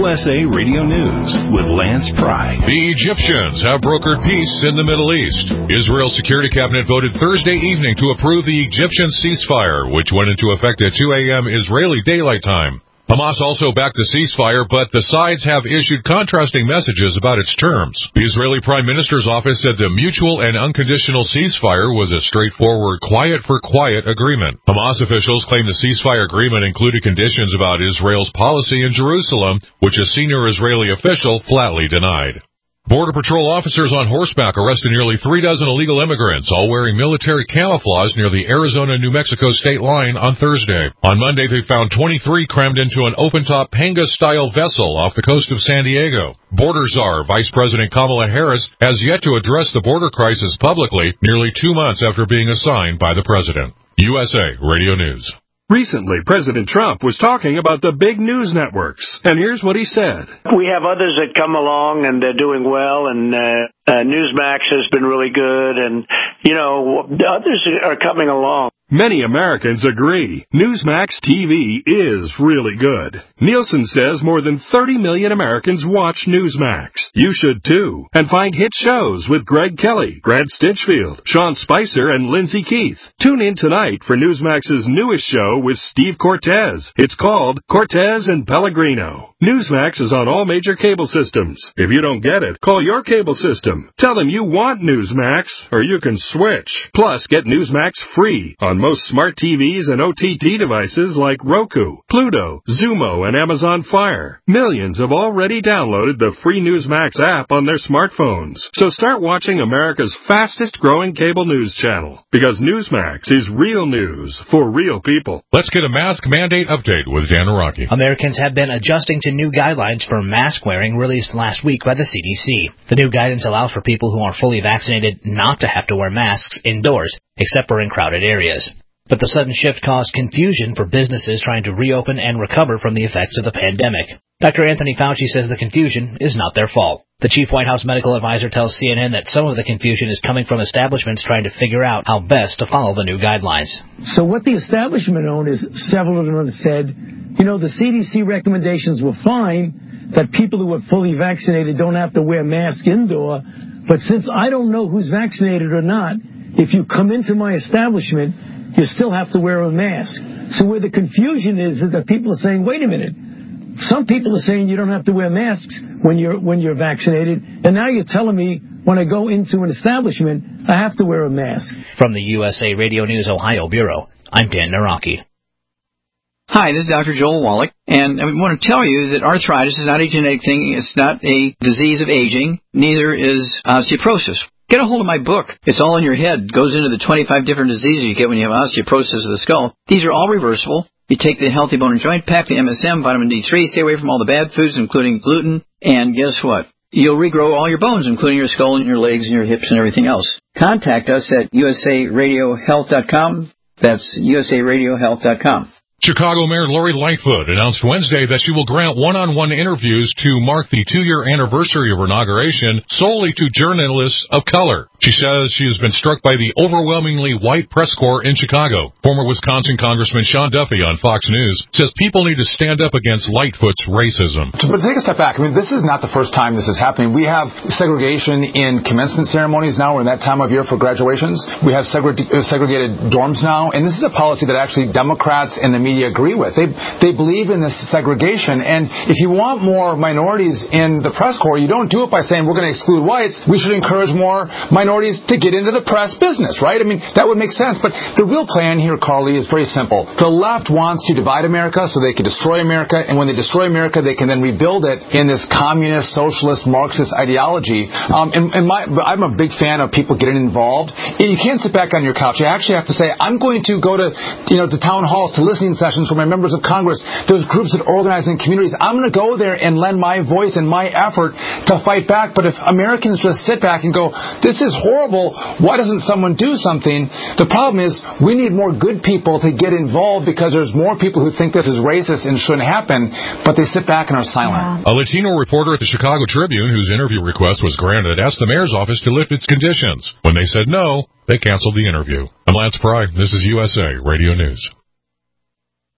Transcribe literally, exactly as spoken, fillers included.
U S A Radio News with Lance Pry. The Egyptians have brokered peace in the Middle East. Israel's Security Cabinet voted Thursday evening to approve the Egyptian ceasefire, which went into effect at two a.m. Israeli Daylight Time. Hamas also backed the ceasefire, but the sides have issued contrasting messages about its terms. The Israeli Prime Minister's office said the mutual and unconditional ceasefire was a straightforward quiet-for-quiet agreement. Hamas officials claim the ceasefire agreement included conditions about Israel's policy in Jerusalem, which a senior Israeli official flatly denied. Border Patrol officers on horseback arrested nearly three dozen illegal immigrants, all wearing military camouflage near the Arizona-New Mexico state line on Thursday. On Monday, they found twenty-three crammed into an open-top Panga-style vessel off the coast of San Diego. Border Czar Vice President Kamala Harris has yet to address the border crisis publicly, nearly two months after being assigned by the president. U S A Radio News. Recently, President Trump was talking about the big news networks, and here's what he said. We have others that come along, and they're doing well, and uh, uh, Newsmax has been really good, and, you know, others are coming along. Many Americans agree. Newsmax T V is really good. Nielsen says more than thirty million Americans watch Newsmax. You should too. And find hit shows with Greg Kelly, Grant Stinchfield, Sean Spicer, and Lindsay Keith. Tune in tonight for Newsmax's newest show with Steve Cortez. It's called Cortez and Pellegrino. Newsmax is on all major cable systems. If you don't get it, call your cable system. Tell them you want Newsmax, or you can switch. Plus, get Newsmax free on most smart T Vs and O T T devices like Roku, Pluto, Zumo, and Amazon Fire. Millions have already downloaded the free Newsmax app on their smartphones. So start watching America's fastest-growing cable news channel, because Newsmax is real news for real people. Let's get a mask mandate update with Dan Araki. Americans have been adjusting to new guidelines for mask wearing released last week by the C D C. The new guidance allows for people who are fully vaccinated not to have to wear masks indoors, except for in crowded areas. But the sudden shift caused confusion for businesses trying to reopen and recover from the effects of the pandemic. Doctor Anthony Fauci says the confusion is not their fault. The chief White House medical advisor tells C N N that some of the confusion is coming from establishments trying to figure out how best to follow the new guidelines. So what the establishment owned is several of them have said, you know, the C D C recommendations were fine, that people who are fully vaccinated don't have to wear masks indoor. But since I don't know who's vaccinated or not, if you come into my establishment, you still have to wear a mask. So where the confusion is, is that people are saying, wait a minute, some people are saying you don't have to wear masks when you're when you're vaccinated, and now you're telling me when I go into an establishment, I have to wear a mask. From the U S A Radio News Ohio Bureau, I'm Dan Naraki. Hi, this is Doctor Joel Wallach, and I want to tell you that arthritis is not a genetic thing. It's not a disease of aging. Neither is osteoporosis. Get a hold of my book. It's all in your head. It goes into the twenty-five different diseases you get when you have osteoporosis of the skull. These are all reversible. You take the Healthy Bone and Joint Pack, the M S M, vitamin D three, stay away from all the bad foods, including gluten, and guess what? You'll regrow all your bones, including your skull and your legs and your hips and everything else. Contact us at U S A radio health dot com. That's U S A radio health dot com. Chicago Mayor Lori Lightfoot announced Wednesday that she will grant one-on-one interviews to mark the two-year anniversary of her inauguration solely to journalists of color. She says she has been struck by the overwhelmingly white press corps in Chicago. Former Wisconsin Congressman Sean Duffy on Fox News says people need to stand up against Lightfoot's racism. But take a step back. I mean, this is not the first time this is happening. We have segregation in commencement ceremonies now. We're in that time of year for graduations. We have segre- segregated dorms now, and this is a policy that actually Democrats and the media agree with. They they believe in this segregation, and if you want more minorities in the press corps, you don't do it by saying we're going to exclude whites. We should encourage more minorities to get into the press business, right? I mean, that would make sense. But the real plan here, Carly, is very simple. The left wants to divide America so they can destroy America, and when they destroy America, they can then rebuild it in this communist, socialist, Marxist ideology. Um, and and my, I'm a big fan of people getting involved. You can't sit back on your couch. You actually have to say, I'm going to go to, you know, to town halls, to listening sessions for my members of Congress. There's groups that organize in communities. I'm going to go there and lend my voice and my effort to fight back. But if Americans just sit back and go, this is horrible, why doesn't someone do something? The problem is we need more good people to get involved because there's more people who think this is racist and shouldn't happen, but they sit back and are silent. Yeah. A Latino reporter at the Chicago Tribune, whose interview request was granted, asked the mayor's office to lift its conditions. When they said no, they canceled the interview. I'm Lance Pry. This is U S A Radio News.